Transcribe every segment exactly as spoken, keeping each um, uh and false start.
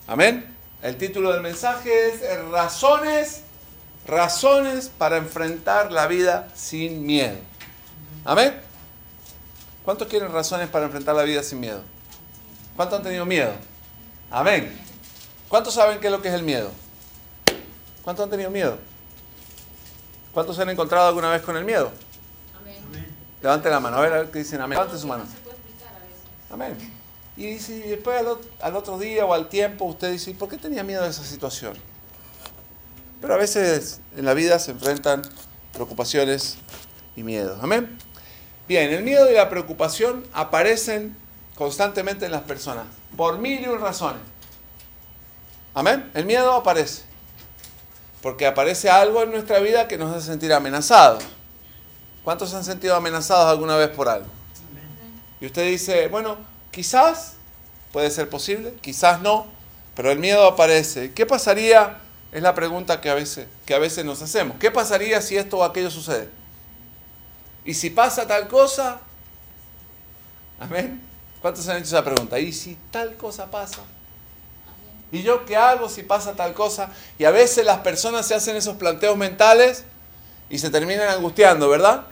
Amén. El título del mensaje es Razones, razones para enfrentar la vida sin miedo. Amén. ¿Cuántos quieren razones para enfrentar la vida sin miedo? ¿Cuántos han tenido miedo? Amén. ¿Cuántos saben qué es lo que es el miedo? ¿Cuántos han tenido miedo? ¿Cuántos se han encontrado alguna vez con el miedo? Amén. Levanten la mano, a ver, a ver qué dicen. Amén. Levanten su mano. Amén. Y si después al, al otro día o al tiempo usted dice, ¿por qué tenía miedo de esa situación? Pero a veces en la vida se enfrentan preocupaciones y miedos. Amén. Bien, el miedo y la preocupación aparecen constantemente en las personas, por mil y un razones. Amén. El miedo aparece, porque aparece algo en nuestra vida que nos hace sentir amenazados. ¿Cuántos se han sentido amenazados alguna vez por algo? Y usted dice, bueno, quizás puede ser posible, quizás no, pero el miedo aparece. ¿Qué pasaría? Es la pregunta que a veces, que a veces nos hacemos. ¿Qué pasaría si esto o aquello sucede? ¿Y si pasa tal cosa? Amén. ¿Cuántos han hecho esa pregunta? ¿Y si tal cosa pasa? ¿Y yo qué hago si pasa tal cosa? Y a veces las personas se hacen esos planteos mentales y se terminan angustiando, ¿verdad?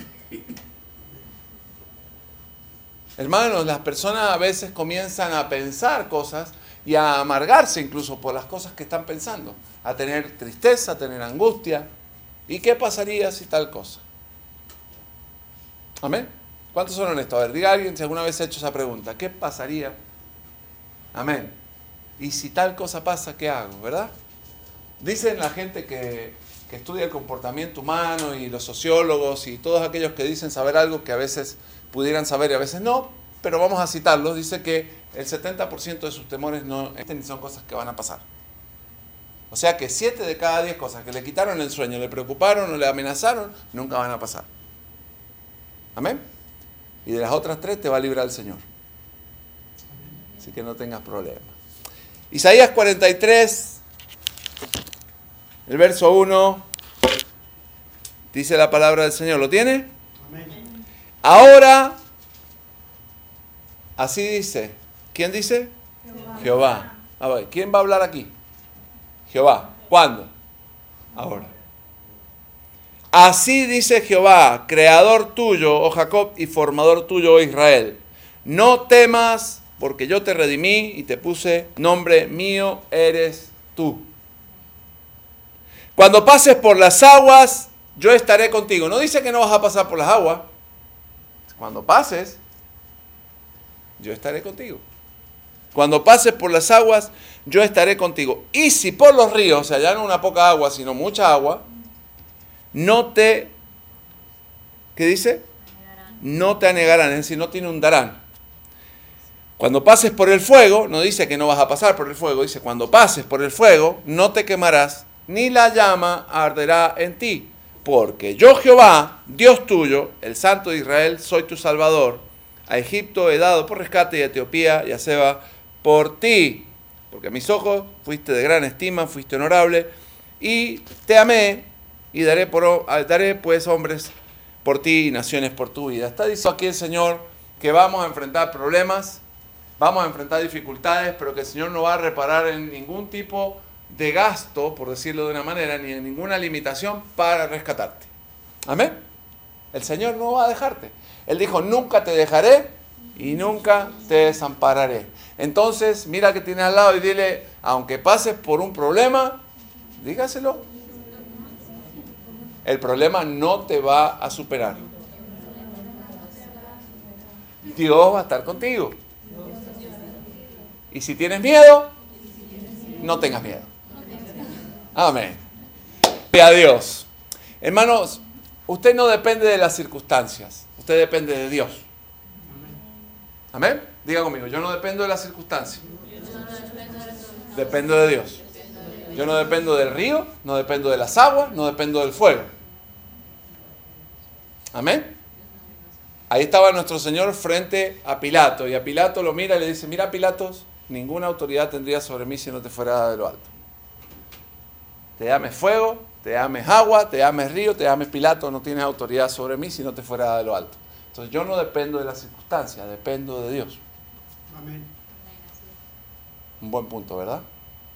Hermanos, las personas a veces comienzan a pensar cosas y a amargarse incluso por las cosas que están pensando, a tener tristeza, a tener angustia. ¿Y qué pasaría si tal cosa? ¿Amén? ¿Cuántos son honestos? A ver, diga a alguien si alguna vez ha hecho esa pregunta. ¿Qué pasaría? Amén. Y si tal cosa pasa, ¿qué hago? ¿Verdad? Dicen la gente que, que estudia el comportamiento humano y los sociólogos y todos aquellos que dicen saber algo que a veces pudieran saber y a veces no, pero vamos a citarlos. Dice que el setenta por ciento de sus temores no son cosas que van a pasar. O sea que siete de cada diez cosas que le quitaron el sueño, le preocuparon o le amenazaron, nunca van a pasar. Amén. Y de las otras tres te va a librar el Señor. Así que no tengas problema. Isaías cuarenta y tres, el verso uno, dice la palabra del Señor. ¿Lo tiene? Amén. Ahora, así dice. ¿Quién dice? Jehová. Jehová. A ver, ¿quién va a hablar aquí? Jehová. ¿Cuándo? Ahora. Así dice Jehová, creador tuyo, oh Jacob, y formador tuyo, oh Israel. No temas, porque yo te redimí y te puse nombre mío, eres tú. Cuando pases por las aguas, yo estaré contigo. No dice que no vas a pasar por las aguas. Cuando pases, yo estaré contigo. Cuando pases por las aguas, yo estaré contigo. Y si por los ríos, o sea, ya no una poca agua, sino mucha agua, no te, ¿qué dice? No te anegarán, es decir, no te inundarán. Cuando pases por el fuego, no dice que no vas a pasar por el fuego, dice cuando pases por el fuego, no te quemarás, ni la llama arderá en ti. Porque yo Jehová, Dios tuyo, el Santo de Israel, soy tu Salvador. A Egipto he dado por rescate y a Etiopía y a Seba por ti. Porque a mis ojos fuiste de gran estima, fuiste honorable y te amé y daré, por, daré pues hombres por ti y naciones por tu vida. Está diciendo aquí el Señor que vamos a enfrentar problemas, vamos a enfrentar dificultades, pero que el Señor no va a reparar en ningún tipo de gasto, por decirlo de una manera, ni en ninguna limitación para rescatarte. Amén. El Señor no va a dejarte. Él dijo, nunca te dejaré y nunca te desampararé. Entonces, mira que tienes al lado y dile, aunque pases por un problema, dígaselo. El problema no te va a superar. Dios va a estar contigo. Y si tienes miedo, no tengas miedo. Amén. Gloria a Dios. Hermanos, usted no depende de las circunstancias. Usted depende de Dios. Amén. Diga conmigo, yo no dependo de las circunstancias. Dependo de Dios. Yo no dependo del río, no dependo de las aguas, no dependo del fuego. Amén. Ahí estaba nuestro Señor frente a Pilato. Y a Pilato lo mira y le dice, mira Pilatos, ninguna autoridad tendría sobre mí si no te fuera dada de lo alto. Te llames fuego, te llames agua, te llames río, te llames Pilato, no tienes autoridad sobre mí si no te fuera dada de lo alto. Entonces yo no dependo de las circunstancias, dependo de Dios. Amén. Un buen punto, ¿verdad?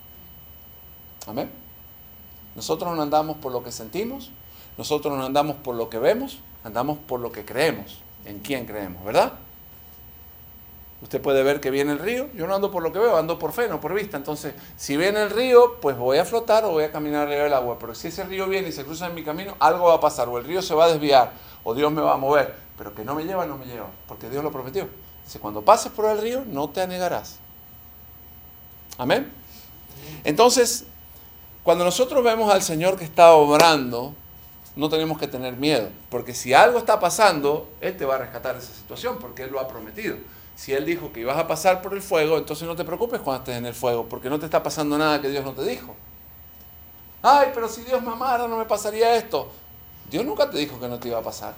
Amén. Nosotros no andamos por lo que sentimos, nosotros no andamos por lo que vemos, andamos por lo que creemos, en quién creemos, ¿verdad? Usted puede ver que viene el río, yo no ando por lo que veo, ando por fe, no por vista. Entonces, si viene el río, pues voy a flotar o voy a caminar arriba del agua. Pero si ese río viene y se cruza en mi camino, algo va a pasar, o el río se va a desviar, o Dios me va a mover. Pero que no me lleva, no me lleva, porque Dios lo prometió. Dice, cuando pases por el río, no te anegarás. Amén. Entonces, cuando nosotros vemos al Señor que está obrando, no tenemos que tener miedo, porque si algo está pasando, Él te va a rescatar esa situación, porque Él lo ha prometido. Si Él dijo que ibas a pasar por el fuego, entonces no te preocupes cuando estés en el fuego, porque no te está pasando nada que Dios no te dijo. Ay, pero si Dios me amara, no me pasaría esto. Dios nunca te dijo que no te iba a pasar.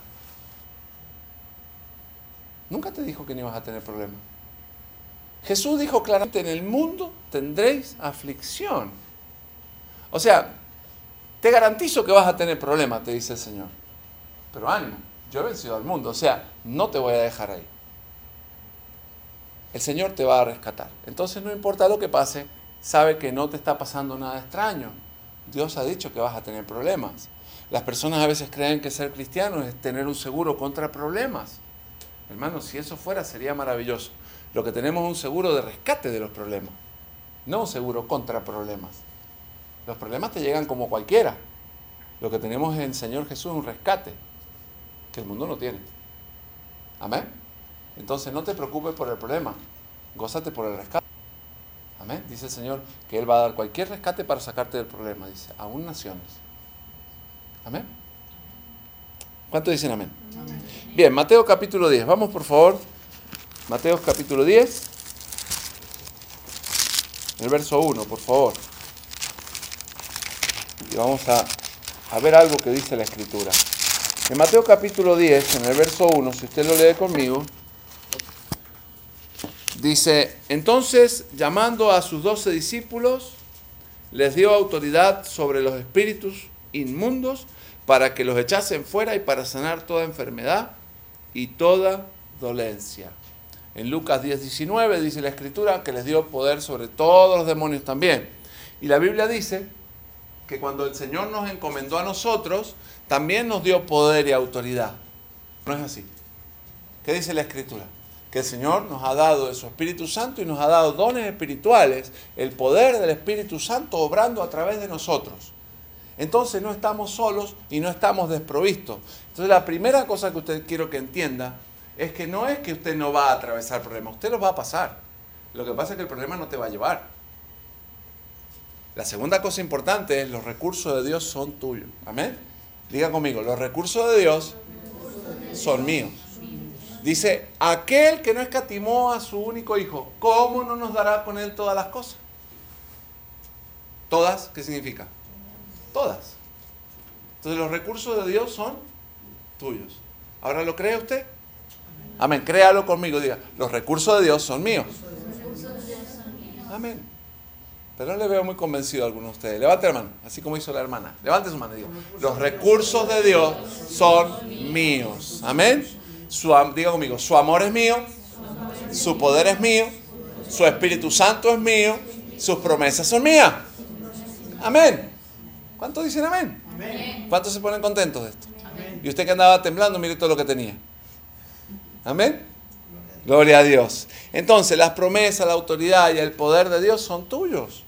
Nunca te dijo que no ibas a tener problemas. Jesús dijo claramente, en el mundo tendréis aflicción. O sea, te garantizo que vas a tener problemas, te dice el Señor. Pero ánimo, yo he vencido al mundo, o sea, no te voy a dejar ahí. El Señor te va a rescatar. Entonces no importa lo que pase, sabe que no te está pasando nada extraño. Dios ha dicho que vas a tener problemas. Las personas a veces creen que ser cristiano es tener un seguro contra problemas. Hermanos, si eso fuera sería maravilloso. Lo que tenemos es un seguro de rescate de los problemas, no un seguro contra problemas. Los problemas te llegan como cualquiera. Lo que tenemos en el Señor Jesús es un rescate que el mundo no tiene. Amén. Entonces no te preocupes por el problema, gózate por el rescate. Amén. Dice el Señor que Él va a dar cualquier rescate para sacarte del problema, dice, aún naciones. Amén. ¿Cuántos dicen amén? Amén? Bien, Mateo capítulo diez, vamos por favor. Mateo capítulo diez, el verso uno, por favor. Y vamos a, a ver algo que dice la Escritura. En Mateo capítulo diez, en el verso uno, si usted lo lee conmigo, dice, entonces, llamando a sus doce discípulos, les dio autoridad sobre los espíritus inmundos para que los echasen fuera y para sanar toda enfermedad y toda dolencia. En Lucas diez, diecinueve dice la Escritura que les dio poder sobre todos los demonios también. Y la Biblia dice que cuando el Señor nos encomendó a nosotros, también nos dio poder y autoridad. ¿No es así? ¿Qué dice la Escritura? Que el Señor nos ha dado de su Espíritu Santo y nos ha dado dones espirituales, el poder del Espíritu Santo obrando a través de nosotros. Entonces no estamos solos y no estamos desprovistos. Entonces la primera cosa que usted quiero que entienda es que no es que usted no va a atravesar problemas, usted los va a pasar. Lo que pasa es que el problema no te va a llevar. La segunda cosa importante es los recursos de Dios son tuyos. Amén. Diga conmigo, los recursos de Dios son míos. Dice, aquel que no escatimó a su único hijo, ¿cómo no nos dará con él todas las cosas? ¿Todas? ¿Qué significa? Todas. Entonces los recursos de Dios son tuyos. ¿Ahora lo cree usted? Amén. Créalo conmigo. Diga, los recursos de Dios son míos. Amén. Pero no le veo muy convencido a algunos de ustedes. Levante la mano, así como hizo la hermana. Levante su mano y diga, los recursos de Dios son míos. Amén. Su, diga conmigo, su amor es mío, su poder es mío, su Espíritu Santo es mío, sus promesas son mías. Amén. ¿Cuántos dicen amén? Amén. ¿Cuántos se ponen contentos de esto? Amén. Y usted que andaba temblando, mire todo lo que tenía. Amén. Gloria a Dios. Entonces, las promesas, la autoridad y el poder de Dios son tuyos.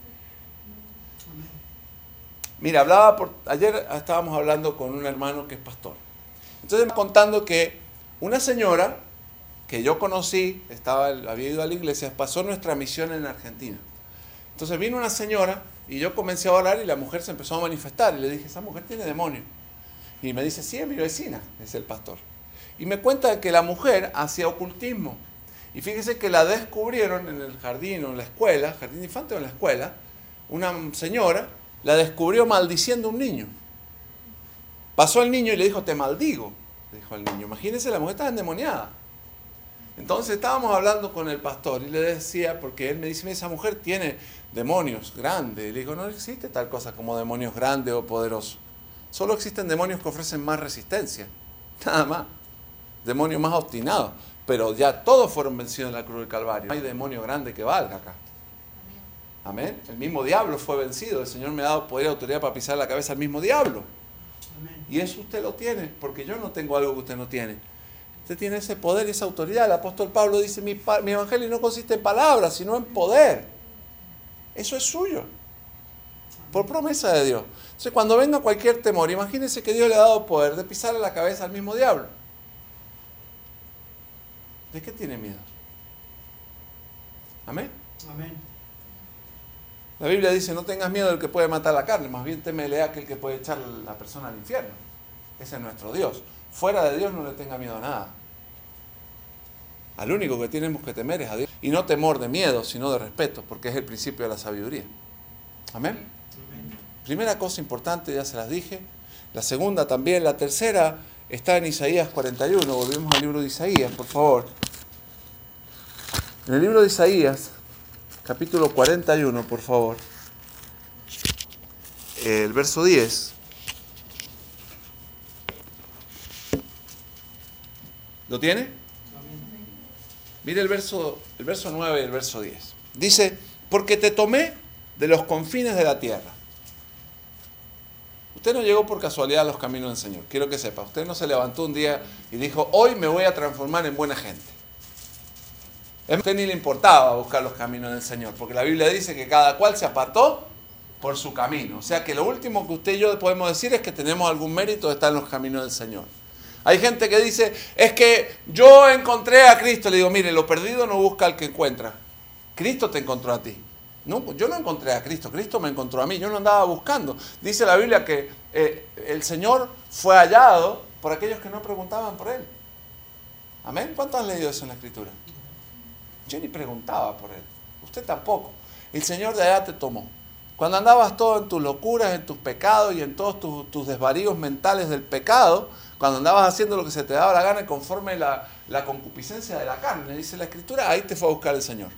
Mira, hablaba por, ayer estábamos hablando con un hermano que es pastor. Entonces me contando que una señora que yo conocí, estaba, había ido a la iglesia, pasó nuestra misión en Argentina. Entonces vino una señora y yo comencé a orar y la mujer se empezó a manifestar. Y le dije, esa mujer tiene demonio. Y me dice, sí, es mi vecina, es el pastor. Y me cuenta que la mujer hacía ocultismo. Y fíjese que la descubrieron en el jardín o en la escuela, jardín de infantes o en la escuela, una señora la descubrió maldiciendo a un niño. Pasó el niño y le dijo, te maldigo, le dijo al niño. Imagínense, la mujer estaba endemoniada. Entonces estábamos hablando con el pastor y le decía, porque él me dice, esa mujer tiene demonios grandes. Y le digo, no existe tal cosa como demonios grandes o poderosos. Solo existen demonios que ofrecen más resistencia. Nada más. Demonios más obstinados. Pero ya todos fueron vencidos en la cruz del Calvario. No hay demonio grande que valga acá. Amén. El mismo diablo fue vencido. El Señor me ha dado poder y autoridad para pisar la cabeza al mismo diablo. Amén. Y eso usted lo tiene, porque yo no tengo algo que usted no tiene. Usted tiene ese poder y esa autoridad. El apóstol Pablo dice, mi, mi evangelio no consiste en palabras, sino en poder. Eso es suyo. Por promesa de Dios. Entonces, cuando venga cualquier temor, imagínense que Dios le ha dado poder de pisarle la cabeza al mismo diablo. ¿De qué tiene miedo? Amén. Amén. La Biblia dice, no tengas miedo del que puede matar la carne, más bien temele a aquel que puede echar a la persona al infierno. Ese es nuestro Dios. Fuera de Dios no le tenga miedo a nada. Al único que tenemos que temer es a Dios. Y no temor de miedo, sino de respeto, porque es el principio de la sabiduría. Amén. Amén. Primera cosa importante, ya se las dije. La segunda también. La tercera está en Isaías cuarenta y uno. Volvemos al libro de Isaías, por favor. En el libro de Isaías, capítulo cuarenta y uno, por favor. El verso diez. ¿Lo tiene? Amén. Mire el verso, el verso nueve y el verso diez. Dice, porque te tomé de los confines de la tierra. Usted no llegó por casualidad a los caminos del Señor. Quiero que sepa, usted no se levantó un día y dijo, hoy me voy a transformar en buena gente. A usted ni le importaba buscar los caminos del Señor, porque la Biblia dice que cada cual se apartó por su camino. O sea que lo último que usted y yo podemos decir es que tenemos algún mérito de estar en los caminos del Señor. Hay gente que dice, es que yo encontré a Cristo. Le digo, mire, lo perdido no busca al que encuentra. Cristo te encontró a ti. No, yo no encontré a Cristo, Cristo me encontró a mí. Yo no andaba buscando. Dice la Biblia que eh, el Señor fue hallado por aquellos que no preguntaban por Él. ¿Amén? ¿Cuántos han leído eso en la Escritura? Yo ni preguntaba por Él. Usted tampoco. El Señor de allá te tomó. Cuando andabas todo en tus locuras, en tus pecados y en todos tus, tus desvaríos mentales del pecado, cuando andabas haciendo lo que se te daba la gana conforme la, la concupiscencia de la carne, dice la Escritura, ahí te fue a buscar el Señor.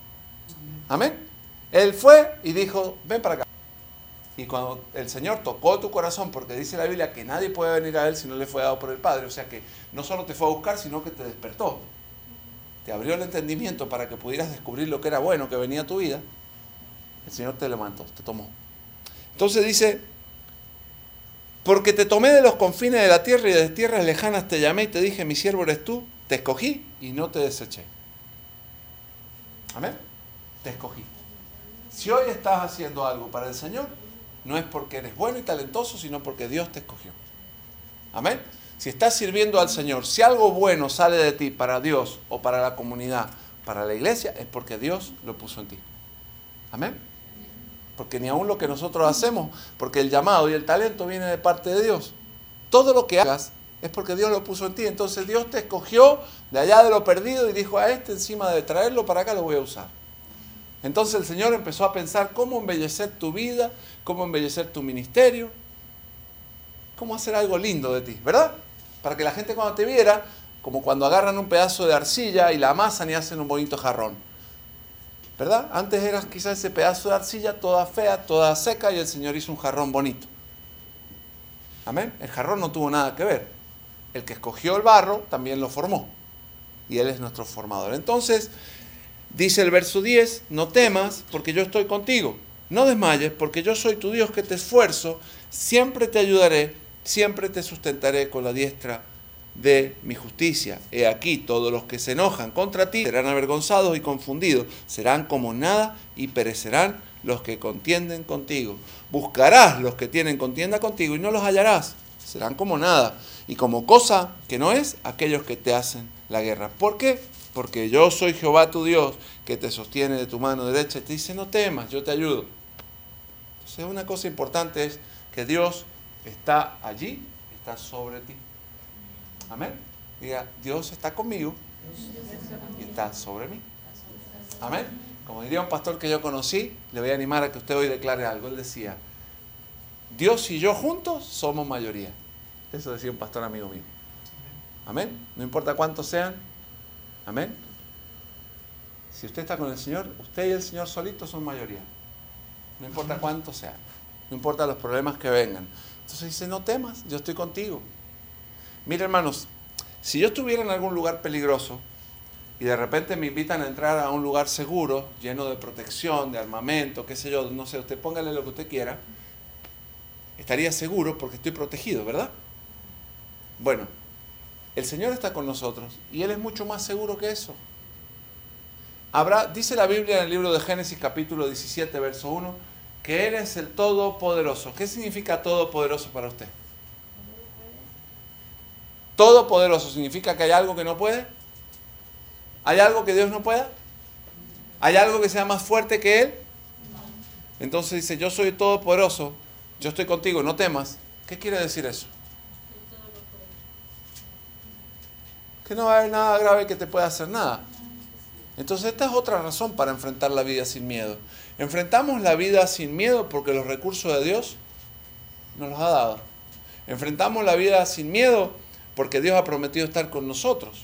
Amén. Él fue y dijo, ven para acá. Y cuando el Señor tocó tu corazón, porque dice la Biblia que nadie puede venir a Él si no le fue dado por el Padre, o sea que no solo te fue a buscar, sino que te despertó. Te abrió el entendimiento para que pudieras descubrir lo que era bueno que venía a tu vida. El Señor te levantó, te tomó. Entonces dice, porque te tomé de los confines de la tierra y de tierras lejanas te llamé y te dije, mi siervo eres tú, te escogí y no te deseché. Amén. Te escogí. Si hoy estás haciendo algo para el Señor, no es porque eres bueno y talentoso, sino porque Dios te escogió. Amén. Si estás sirviendo al Señor, si algo bueno sale de ti para Dios o para la comunidad, para la iglesia, es porque Dios lo puso en ti. Amén. Porque ni aun lo que nosotros hacemos, porque el llamado y el talento viene de parte de Dios. Todo lo que hagas es porque Dios lo puso en ti. Entonces Dios te escogió de allá de lo perdido y dijo, a este encima de traerlo para acá lo voy a usar. Entonces el Señor empezó a pensar cómo embellecer tu vida, cómo embellecer tu ministerio, cómo hacer algo lindo de ti, ¿verdad? Para que la gente cuando te viera, como cuando agarran un pedazo de arcilla y la amasan y hacen un bonito jarrón, ¿verdad? Antes eras quizás ese pedazo de arcilla toda fea, toda seca, y el Señor hizo un jarrón bonito. Amén. El jarrón no tuvo nada que ver. El que escogió el barro también lo formó. Y Él es nuestro formador. Entonces, dice el verso diez, no temas porque yo estoy contigo. No desmayes porque yo soy tu Dios que te esfuerzo. Siempre te ayudaré, siempre te sustentaré con la diestra de mi justicia. He aquí, todos los que se enojan contra ti serán avergonzados y confundidos. Serán como nada y perecerán los que contienden contigo. Buscarás los que tienen contienda contigo y no los hallarás. Serán como nada y como cosa que no es aquellos que te hacen la guerra. ¿Por qué? Porque yo soy Jehová tu Dios, que te sostiene de tu mano derecha y te dice, no temas, yo te ayudo. Entonces una cosa importante es que Dios está allí, está sobre ti. Amén. Diga, Dios está conmigo y está sobre mí. Amén. Como diría un pastor que yo conocí, le voy a animar a que usted hoy declare algo. Él decía, Dios y yo juntos somos mayoría. Eso decía un pastor amigo mío. Amén. No importa cuántos sean. Amén. Si usted está con el Señor, usted y el Señor solitos son mayoría. No importa cuántos sean. No importa los problemas que vengan. Entonces dice, no temas, yo estoy contigo. Mire, hermanos, si yo estuviera en algún lugar peligroso y de repente me invitan a entrar a un lugar seguro, lleno de protección, de armamento, qué sé yo, no sé, usted póngale lo que usted quiera, estaría seguro porque estoy protegido, ¿verdad? Bueno, el Señor está con nosotros y Él es mucho más seguro que eso. Habrá, dice la Biblia en el libro de Génesis capítulo diecisiete, verso uno, que Él es el Todopoderoso. ¿Qué significa Todopoderoso para usted? Todopoderoso significa que hay algo que no puede. ¿Hay algo que Dios no pueda? ¿Hay algo que sea más fuerte que Él? Entonces dice, yo soy todopoderoso, yo estoy contigo, no temas. ¿Qué quiere decir eso? Que no va a haber nada grave que te pueda hacer nada. Entonces esta es otra razón para enfrentar la vida sin miedo. Enfrentamos la vida sin miedo porque los recursos de Dios nos los ha dado. Enfrentamos la vida sin miedo porque Dios ha prometido estar con nosotros.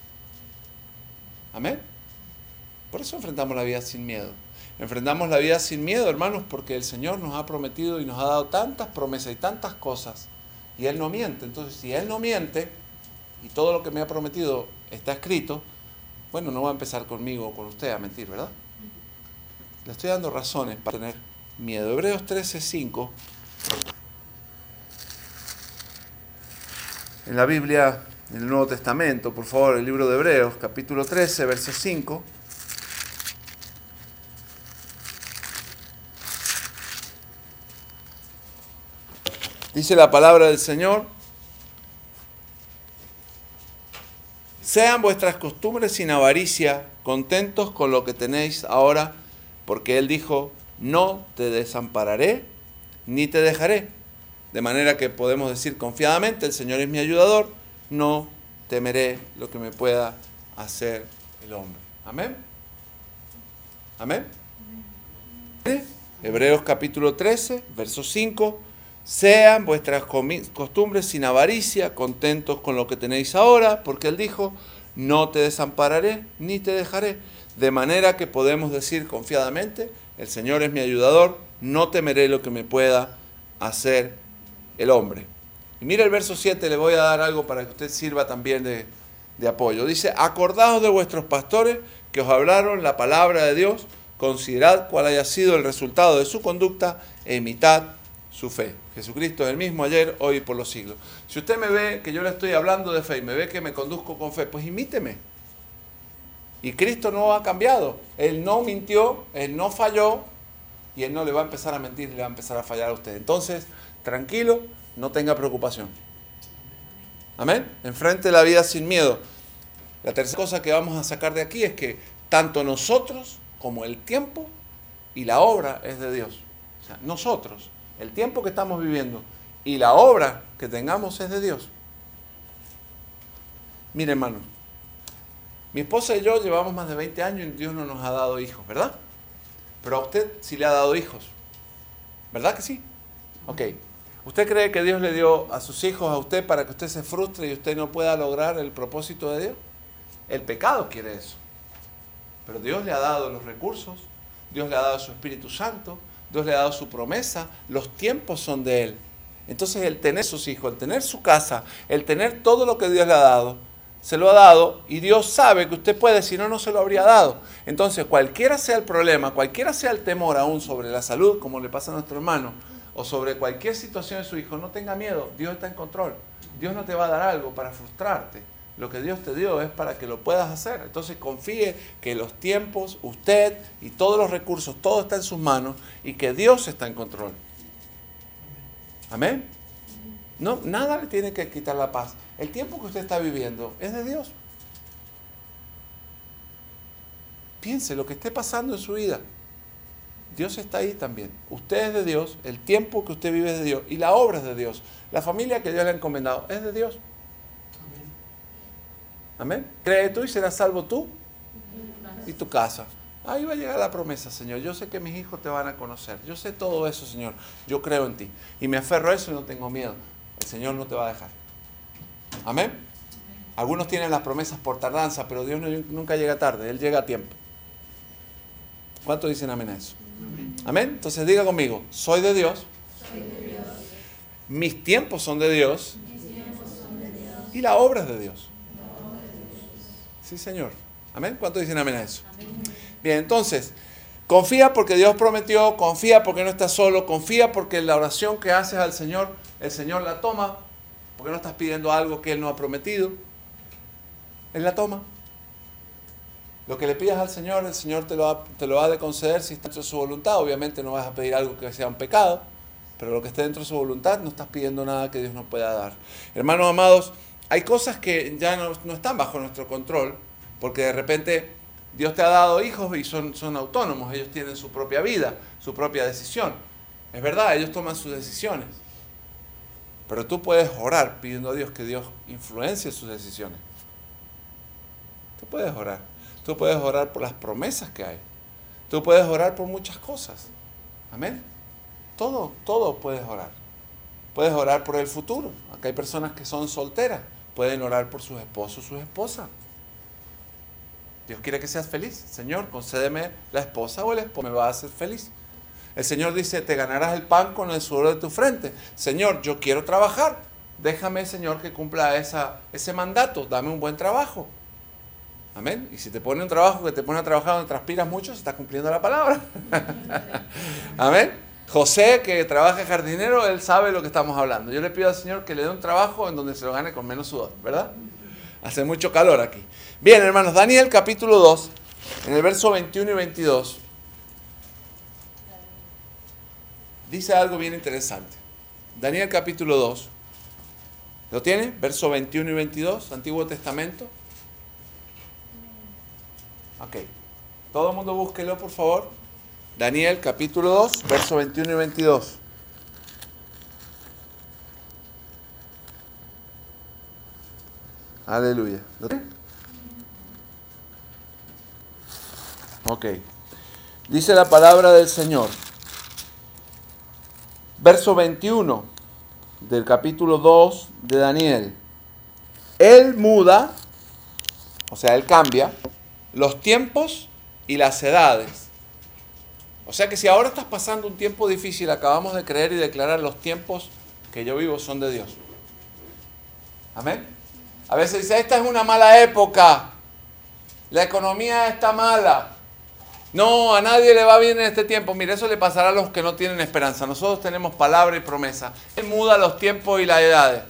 Amén. Por eso enfrentamos la vida sin miedo. Enfrentamos la vida sin miedo, hermanos, porque el Señor nos ha prometido y nos ha dado tantas promesas y tantas cosas. Y Él no miente. Entonces, si Él no miente y todo lo que me ha prometido está escrito, bueno, no va a empezar conmigo o con usted a mentir, ¿verdad? Le estoy dando razones para tener miedo. Hebreos trece, cinco. En la Biblia, en el Nuevo Testamento, por favor, el libro de Hebreos, capítulo trece, verso cinco. Dice la palabra del Señor: sean vuestras costumbres sin avaricia, contentos con lo que tenéis ahora, porque Él dijo, no te desampararé, ni te dejaré. De manera que podemos decir confiadamente, el Señor es mi ayudador, no temeré lo que me pueda hacer el hombre. Amén. Amén. Amén. Hebreos capítulo trece, verso cinco. Sean vuestras costumbres sin avaricia, contentos con lo que tenéis ahora, porque Él dijo, no te desampararé ni te dejaré. De manera que podemos decir confiadamente, el Señor es mi ayudador, no temeré lo que me pueda hacer el hombre. Y mira el verso siete, le voy a dar algo para que usted sirva también de, de apoyo. Dice, acordaos de vuestros pastores que os hablaron la palabra de Dios, considerad cuál haya sido el resultado de su conducta e imitad su fe. Jesucristo es el mismo ayer, hoy y por los siglos. Si usted me ve que yo le estoy hablando de fe y me ve que me conduzco con fe, pues imíteme. Y Cristo no ha cambiado. Él no mintió, Él no falló y Él no le va a empezar a mentir, le va a empezar a fallar a usted. Entonces, tranquilo, no tenga preocupación. Amén. Enfrente la vida sin miedo. La tercera cosa que vamos a sacar de aquí es que tanto nosotros como el tiempo y la obra es de Dios. O sea, nosotros, el tiempo que estamos viviendo y la obra que tengamos es de Dios. Mire, hermano, mi esposa y yo llevamos más de veinte años y Dios no nos ha dado hijos, ¿verdad? Pero a usted sí le ha dado hijos. ¿Verdad que sí? Ok. ¿Usted cree que Dios le dio a sus hijos a usted para que usted se frustre y usted no pueda lograr el propósito de Dios? El pecado quiere eso. Pero Dios le ha dado los recursos, Dios le ha dado su Espíritu Santo, Dios le ha dado su promesa, los tiempos son de Él. Entonces el tener sus hijos, el tener su casa, el tener todo lo que Dios le ha dado, se lo ha dado y Dios sabe que usted puede, si no, no se lo habría dado. Entonces cualquiera sea el problema, cualquiera sea el temor aún sobre la salud, como le pasa a nuestro hermano, o sobre cualquier situación de su hijo, no tenga miedo, Dios está en control. Dios no te va a dar algo para frustrarte. Lo que Dios te dio es para que lo puedas hacer. Entonces confíe que los tiempos, usted y todos los recursos, todo está en sus manos y que Dios está en control. Amén. No, nada le tiene que quitar la paz. El tiempo que usted está viviendo es de Dios. Piense lo que esté pasando en su vida. Dios está ahí también. Usted es de Dios, el tiempo que usted vive es de Dios y la obra es de Dios. La familia que Dios le ha encomendado es de Dios. Amén. Cree tú y serás salvo tú y tu casa. Ahí va a llegar la promesa, Señor. Yo sé que mis hijos te van a conocer. Yo sé todo eso, Señor. Yo creo en ti. Y me aferro a eso y no tengo miedo. El Señor no te va a dejar. Amén. Algunos tienen las promesas por tardanza, pero Dios no, nunca llega tarde. Él llega a tiempo. ¿Cuántos dicen amén a eso? Amén. Entonces diga conmigo, soy de Dios. Soy de Dios. Mis tiempos son de Dios. Mis tiempos son de Dios. Y la obra es de Dios. Sí, Señor. ¿Amén? ¿Cuántos dicen amén a eso? Amén. Bien, entonces, confía porque Dios prometió, confía porque no estás solo, confía porque la oración que haces al Señor, el Señor la toma, porque no estás pidiendo algo que Él no ha prometido. Él la toma. Lo que le pidas al Señor, el Señor te lo, ha, te lo ha de conceder si está dentro de su voluntad. Obviamente no vas a pedir algo que sea un pecado, pero lo que esté dentro de su voluntad no estás pidiendo nada que Dios no pueda dar. Hermanos amados, hay cosas que ya no, no están bajo nuestro control, porque de repente Dios te ha dado hijos y son, son autónomos, ellos tienen su propia vida, su propia decisión. Es verdad, ellos toman sus decisiones. Pero tú puedes orar pidiendo a Dios que Dios influencie sus decisiones. Tú puedes orar. Tú puedes orar por las promesas que hay. Tú puedes orar por muchas cosas. Amén. Todo, todo puedes orar. Puedes orar por el futuro. Acá hay personas que son solteras. Pueden orar por sus esposos, sus esposas. Dios quiere que seas feliz. Señor, concédeme la esposa o el esposo. Me va a hacer feliz. El Señor dice, te ganarás el pan con el sudor de tu frente. Señor, yo quiero trabajar. Déjame, Señor, que cumpla esa, ese mandato. Dame un buen trabajo. Amén. Y si te pone un trabajo que te pone a trabajar donde transpiras mucho, se está cumpliendo la palabra. Amén. José, que trabaja jardinero, él sabe lo que estamos hablando. Yo le pido al Señor que le dé un trabajo en donde se lo gane con menos sudor, ¿verdad? Hace mucho calor aquí. Bien, hermanos, Daniel capítulo dos, en el verso veintiuno y veintidós, dice algo bien interesante. Daniel capítulo dos, ¿lo tiene? Verso veintiuno y veintidós, Antiguo Testamento. Ok. Todo el mundo búsquelo, por favor. Daniel capítulo dos, verso veintiuno y veintidós. Aleluya. ¿Lo tiene? Ok. Dice la palabra del Señor. Verso veintiuno del capítulo dos de Daniel. Él muda, o sea, Él cambia los tiempos y las edades. O sea que si ahora estás pasando un tiempo difícil, acabamos de creer y declarar los tiempos que yo vivo son de Dios. Amén. A veces dice, esta es una mala época, la economía está mala, no, a nadie le va bien en este tiempo. Mire, eso le pasará a los que no tienen esperanza. Nosotros tenemos palabra y promesa. Él muda los tiempos y las edades.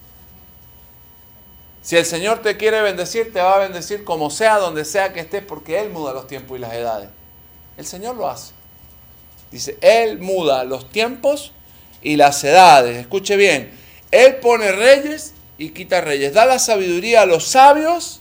Si el Señor te quiere bendecir, te va a bendecir como sea, donde sea que estés, porque Él muda los tiempos y las edades. El Señor lo hace. Dice, Él muda los tiempos y las edades. Escuche bien. Él pone reyes y quita reyes. Da la sabiduría a los sabios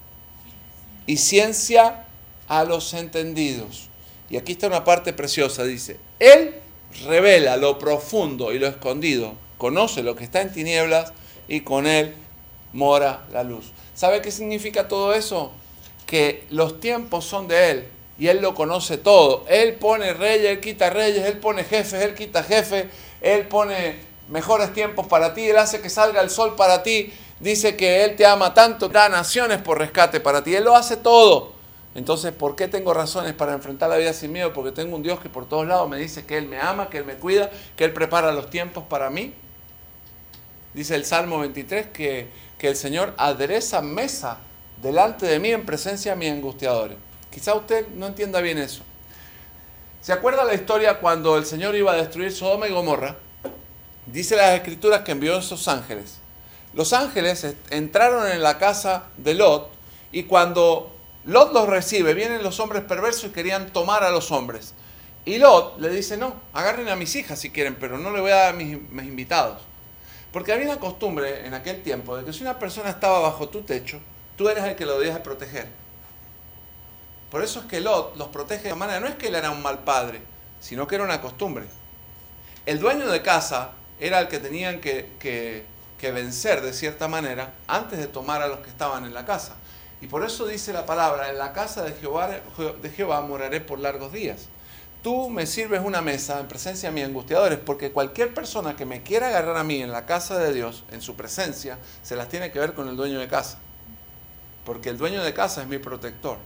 y ciencia a los entendidos. Y aquí está una parte preciosa. Dice, Él revela lo profundo y lo escondido. Conoce lo que está en tinieblas y con Él mora la luz. ¿Sabe qué significa todo eso? Que los tiempos son de Él y Él lo conoce todo. Él pone reyes, Él quita reyes, Él pone jefes, Él quita jefes, Él pone mejores tiempos para ti, Él hace que salga el sol para ti, dice que Él te ama tanto, da naciones por rescate para ti, Él lo hace todo. Entonces, ¿por qué tengo razones para enfrentar la vida sin miedo? Porque tengo un Dios que por todos lados me dice que Él me ama, que Él me cuida, que Él prepara los tiempos para mí. Dice el Salmo veintitrés que, que el Señor adereza mesa delante de mí en presencia de mis angustiadores. Quizá usted no entienda bien eso. ¿Se acuerda la historia cuando el Señor iba a destruir Sodoma y Gomorra? Dice las Escrituras que envió esos ángeles. Los ángeles entraron en la casa de Lot y cuando Lot los recibe, vienen los hombres perversos y querían tomar a los hombres. Y Lot le dice, no, agarren a mis hijas si quieren, pero no le voy a dar a mis, mis invitados. Porque había una costumbre en aquel tiempo de que si una persona estaba bajo tu techo, tú eras el que lo debías de proteger. Por eso es que Lot los protege de esa manera. No es que él era un mal padre, sino que era una costumbre. El dueño de casa era el que tenían que, que, que vencer de cierta manera antes de tomar a los que estaban en la casa. Y por eso dice la palabra, en la casa de Jehová, de Jehová moraré por largos días. Tú me sirves una mesa en presencia de mis angustiadores, porque cualquier persona que me quiera agarrar a mí en la casa de Dios, en su presencia, se las tiene que ver con el dueño de casa. Porque el dueño de casa es mi protector.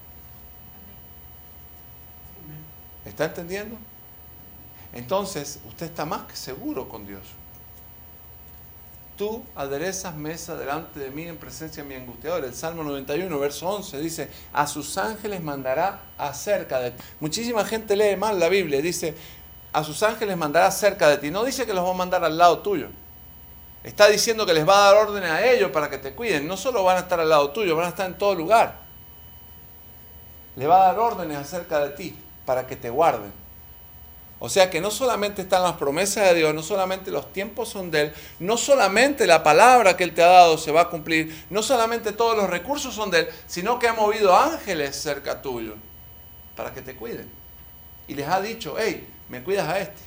¿Está entendiendo? Entonces, usted está más que seguro con Dios. tú aderezas mesa delante de mí en presencia de mi angustiador. El Salmo noventa y uno, verso once, dice, a sus ángeles mandará acerca de ti. Muchísima gente lee mal la Biblia, dice, a sus ángeles mandará cerca de ti. No dice que los va a mandar al lado tuyo. Está diciendo que les va a dar órdenes a ellos para que te cuiden. No solo van a estar al lado tuyo, van a estar en todo lugar. Les va a dar órdenes acerca de ti para que te guarden. O sea que no solamente están las promesas de Dios, no solamente los tiempos son de Él, no solamente la palabra que Él te ha dado se va a cumplir, no solamente todos los recursos son de Él, sino que ha movido ángeles cerca tuyo para que te cuiden. Y les ha dicho, hey, me cuidas a este.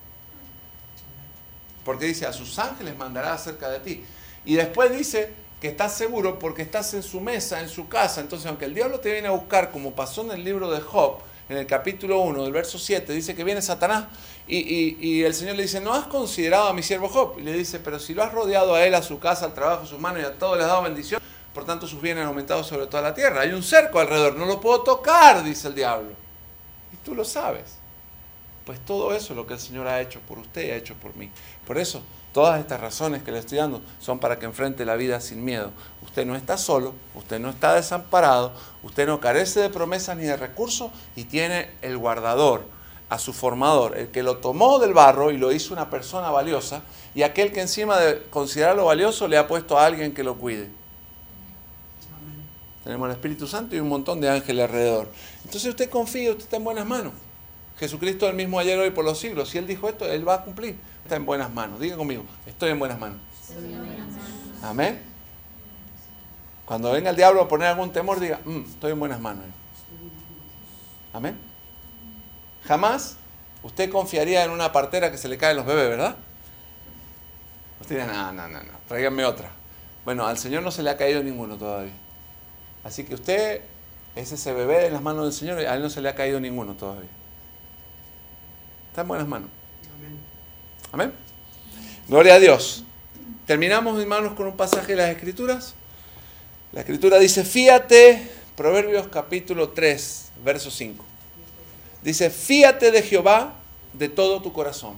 Porque dice, a sus ángeles mandará acerca de ti. Y después dice que estás seguro porque estás en su mesa, en su casa. Entonces, aunque el diablo te viene a buscar, como pasó en el libro de Job, en el capítulo uno, del verso siete, dice que viene Satanás y, y, y el Señor le dice, ¿no has considerado a mi siervo Job? Y le dice, pero si lo has rodeado a él, a su casa, al trabajo, a sus manos y a todo le has dado bendición, por tanto sus bienes han aumentado sobre toda la tierra. Hay un cerco alrededor, no lo puedo tocar, dice el diablo. Y tú lo sabes. Pues todo eso es lo que el Señor ha hecho por usted y ha hecho por mí. Por eso, todas estas razones que le estoy dando son para que enfrente la vida sin miedo. Usted no está solo, usted no está desamparado, usted no carece de promesas ni de recursos y tiene el guardador, a su formador, el que lo tomó del barro y lo hizo una persona valiosa, y aquel que encima de considerarlo valioso le ha puesto a alguien que lo cuide. Amén. Tenemos el Espíritu Santo y un montón de ángeles alrededor. Entonces usted confía, usted está en buenas manos. Jesucristo es el mismo ayer, hoy y por los siglos. Si Él dijo esto, Él va a cumplir. Está en buenas manos. Diga conmigo, estoy en buenas manos. Amén. Cuando venga el diablo a poner algún temor, diga, mm, estoy en buenas manos. Amén. Jamás usted confiaría en una partera que se le caen los bebés, ¿verdad? Usted dirá, no, no, no, no, tráiganme otra. Bueno, al Señor no se le ha caído ninguno todavía. Así que usted es ese bebé en las manos del Señor y a Él no se le ha caído ninguno todavía. Está en buenas manos. Amén. Amén. Gloria a Dios. Terminamos, hermanos, con un pasaje de las Escrituras. La Escritura dice, fíate, Proverbios capítulo tres, verso cinco. Dice, fíate de Jehová de todo tu corazón.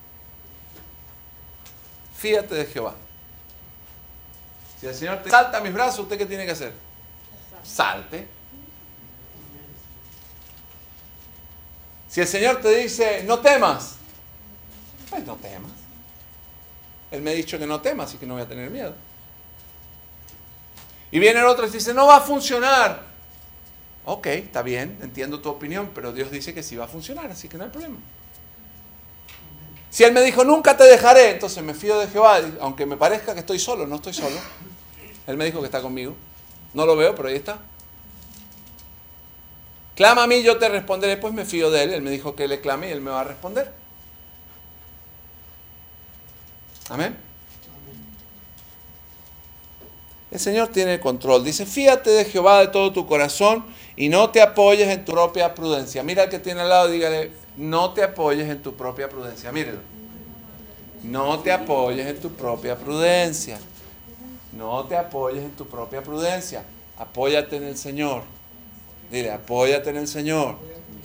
Fíate de Jehová. Si el Señor te salta a mis brazos, ¿usted qué tiene que hacer? Salte. Si el Señor te dice, no temas, pues no temas. Él me ha dicho que no temas, así que no voy a tener miedo. Y viene el otro y dice, no va a funcionar. Ok, está bien, entiendo tu opinión, pero Dios dice que sí va a funcionar, así que no hay problema. Si Él me dijo, nunca te dejaré, entonces me fío de Jehová, aunque me parezca que estoy solo, no estoy solo. Él me dijo que está conmigo. No lo veo, pero ahí está. Clama a mí, yo te responderé, pues me fío de Él. Él me dijo que le clame y Él me va a responder. Amén. El Señor tiene el control. Dice, fíate de Jehová de todo tu corazón y no te apoyes en tu propia prudencia. Mira al que tiene al lado, dígale, no te apoyes en tu propia prudencia. Mírelo. No te apoyes en tu propia prudencia. No te apoyes en tu propia prudencia. Apóyate en el Señor. Dile, apóyate en el Señor.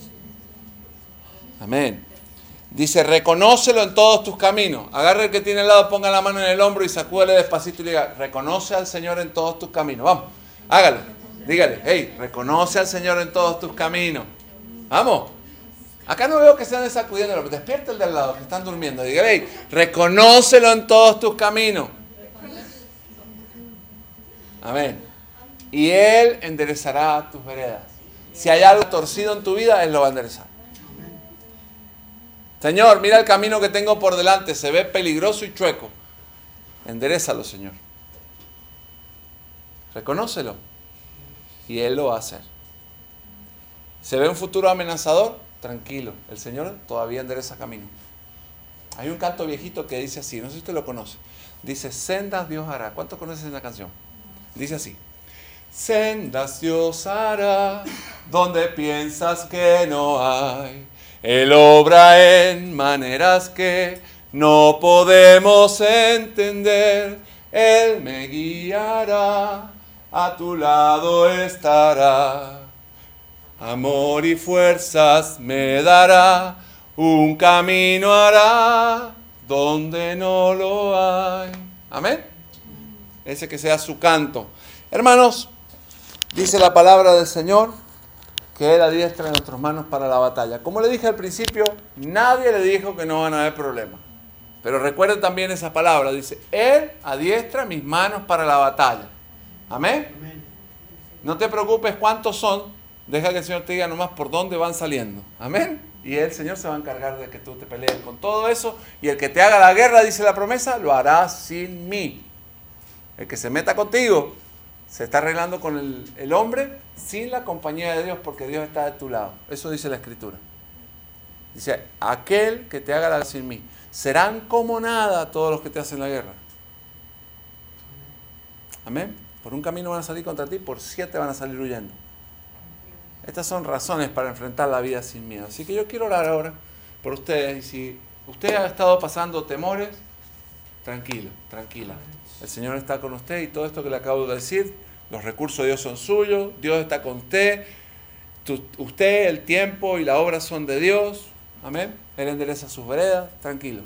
Amén. Dice, reconócelo en todos tus caminos. Agarra el que tiene al lado, ponga la mano en el hombro y sacúdele despacito y le diga, reconoce al Señor en todos tus caminos. Vamos, hágalo. Dígale, hey, reconoce al Señor en todos tus caminos. Vamos. Acá no veo que se anden sacudiendo, pero despierta el de al lado, que están durmiendo. Dígale, hey, reconócelo en todos tus caminos. Amén. Y Él enderezará tus veredas. Si hay algo torcido en tu vida, Él lo va a enderezar. Señor, mira el camino que tengo por delante, se ve peligroso y chueco. Enderézalo, Señor. Reconócelo. Y Él lo va a hacer. ¿Se ve un futuro amenazador? Tranquilo, el Señor todavía endereza camino. Hay un canto viejito que dice así, no sé si usted lo conoce. Dice, sendas Dios hará. ¿Cuántos conocen esa canción? Dice así. Sendas Dios hará, donde piensas que no hay. Él obra en maneras que no podemos entender. Él me guiará, a tu lado estará. Amor y fuerzas me dará, un camino hará donde no lo hay. Amén. Ese que sea su canto. Hermanos, dice la palabra del Señor que Él adiestra nuestras manos para la batalla. Como le dije al principio, nadie le dijo que no van a haber problemas. Pero recuerden también esa palabra. Dice, Él adiestra mis manos para la batalla. Amén. Amén. No te preocupes cuántos son. Deja que el Señor te diga nomás por dónde van saliendo. Amén. Y el Señor se va a encargar de que tú te pelees con todo eso. Y el que te haga la guerra, dice la promesa, lo hará sin mí. El que se meta contigo se está arreglando con el, el hombre sin la compañía de Dios, porque Dios está de tu lado. Eso dice la Escritura. Dice, aquel que te haga la guerra sin mí. Serán como nada todos los que te hacen la guerra. Amén. Por un camino van a salir contra ti, por siete van a salir huyendo. Estas son razones para enfrentar la vida sin miedo. Así que yo quiero orar ahora por ustedes. Y si usted ha estado pasando temores, tranquilo, tranquila. El Señor está con usted y todo esto que le acabo de decir, los recursos de Dios son suyos, Dios está con usted, tu, usted, el tiempo y la obra son de Dios. Amén. Él endereza sus veredas, tranquilo.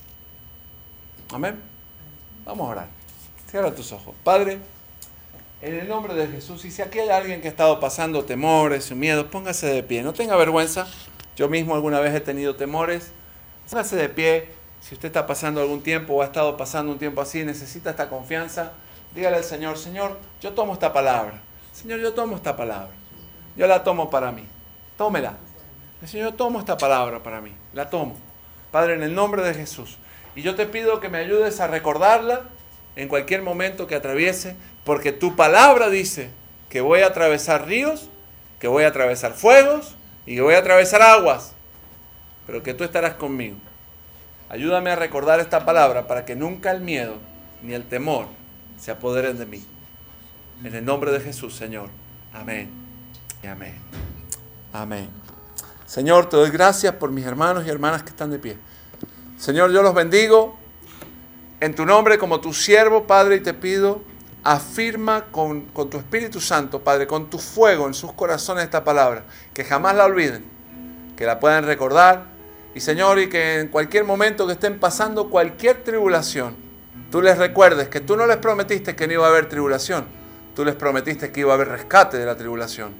Amén. Vamos a orar. Cierra tus ojos. Padre, en el nombre de Jesús, y si aquí hay alguien que ha estado pasando temores y miedos, póngase de pie. No tenga vergüenza. Yo mismo alguna vez he tenido temores. Póngase de pie. Si usted está pasando algún tiempo o ha estado pasando un tiempo así, necesita esta confianza, dígale al Señor, Señor, yo tomo esta palabra. Señor, yo tomo esta palabra. Yo la tomo para mí. Tómela. Señor, yo tomo esta palabra para mí. La tomo. Padre, en el nombre de Jesús. Y yo te pido que me ayudes a recordarla en cualquier momento que atraviese, porque tu palabra dice que voy a atravesar ríos, que voy a atravesar fuegos y que voy a atravesar aguas, pero que tú estarás conmigo. Ayúdame a recordar esta palabra para que nunca el miedo ni el temor se apoderen de mí. En el nombre de Jesús, Señor. Amén. Y amén. Amén. Señor, te doy gracias por mis hermanos y hermanas que están de pie. Señor, yo los bendigo en tu nombre como tu siervo, Padre, y te pido, afirma con, con tu Espíritu Santo, Padre, con tu fuego en sus corazones esta palabra, que jamás la olviden, que la puedan recordar. Y Señor, y que en cualquier momento que estén pasando cualquier tribulación, tú les recuerdes que tú no les prometiste que no iba a haber tribulación, tú les prometiste que iba a haber rescate de la tribulación.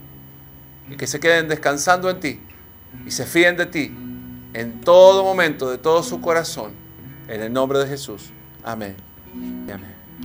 Y que se queden descansando en ti y se fíen de ti en todo momento, de todo su corazón, en el nombre de Jesús. Amén. Y amén.